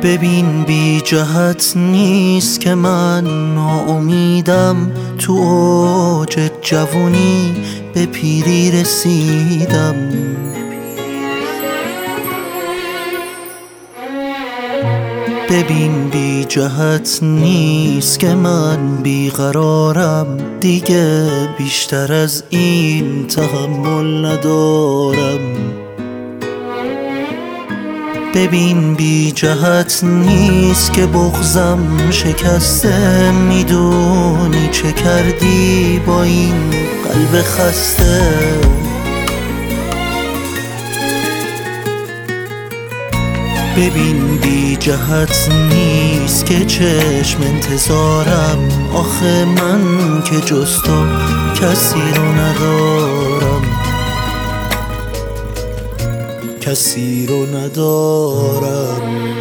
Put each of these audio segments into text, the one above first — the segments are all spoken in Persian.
ببین بی جهت نیست که من ناامیدم، تو اوج جوونی به پیری رسیدم. ببین بی جهت نیست که من بیقرارم، دیگه بیشتر از این تحمل ندارم. ببین بی جهت نیست که بغضم شکسته، میدونی چه کردی با این قلب خسته. ببین بی جهت نیست که چشم انتظارم، آخه من که جز تو کسی رو ندارم، کسی رو ندارم.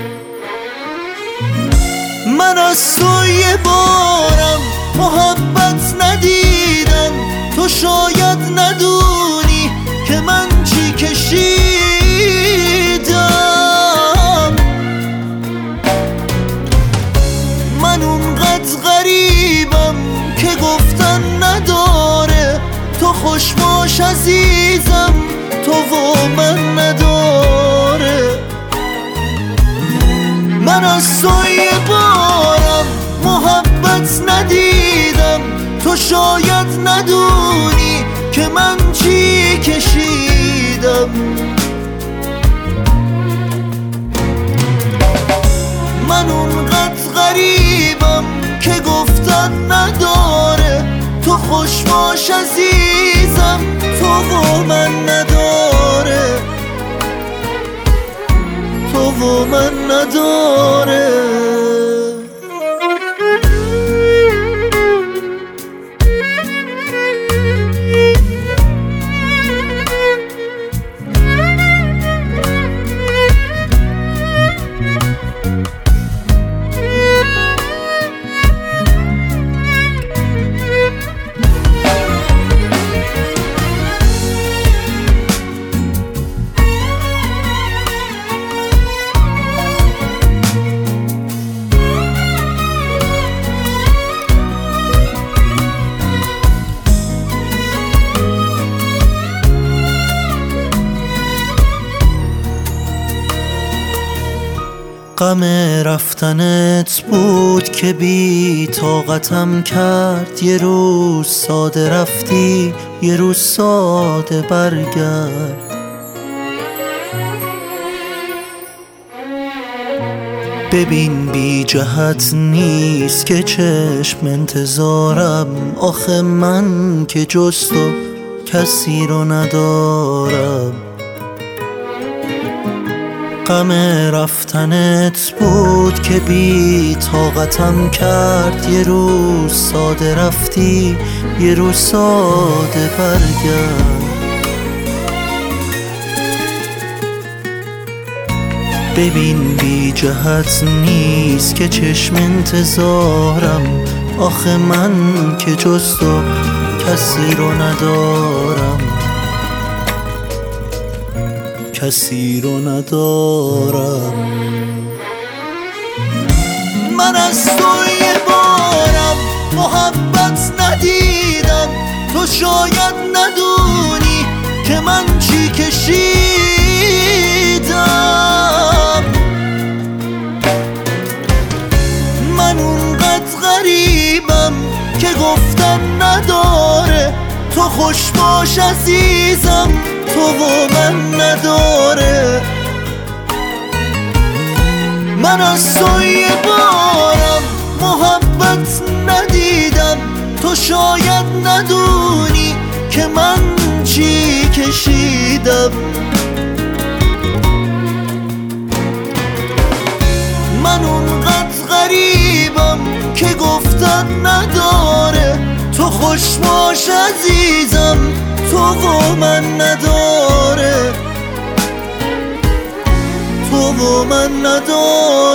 من از تو یه بارم محبت ندیدم، تو شاید ندونی که من چی کشیدم. من اونقدر غریبم که گفتن نداره، تو خوش باش عزیزم، تو و من نداره. من از تو یه بارم محبت ندیدم، تو شاید ندونی که من چی کشیدم. من اونقدر غریبم که گفتن نداره، تو خوش باش عزیزم، تو و من نداره، تو و من نداره. غم رفتنت بود که بی طاقتم کرد، یه روز ساده رفتی، یه روز ساده برگرد. ببین بی جهت نیست که چشم انتظارم، آخه من که جز تو کسی رو ندارم. غم رفتنت بود که بی طاقتم کرد، یه روز ساده رفتی، یه روز ساده برگرد. ببین بی جهت نیست که چشم انتظارم، آخه من که جز تو کسی رو ندارم، کسی رو ندارم. من از تو یه بارم محبت ندیدم، تو شاید ندونی که من چی کشیدم. من اونقدر غریبم که گفتن نداره، تو خوش باش عزیزم، تو و من نداره. من از تو یه بارم محبت ندیدم، تو شاید ندونی که من چی کشیدم. من اونقدر غریبم که گفتن نداره، تو خوش باش عزیزم، تو و من نداره، تو و من نداره.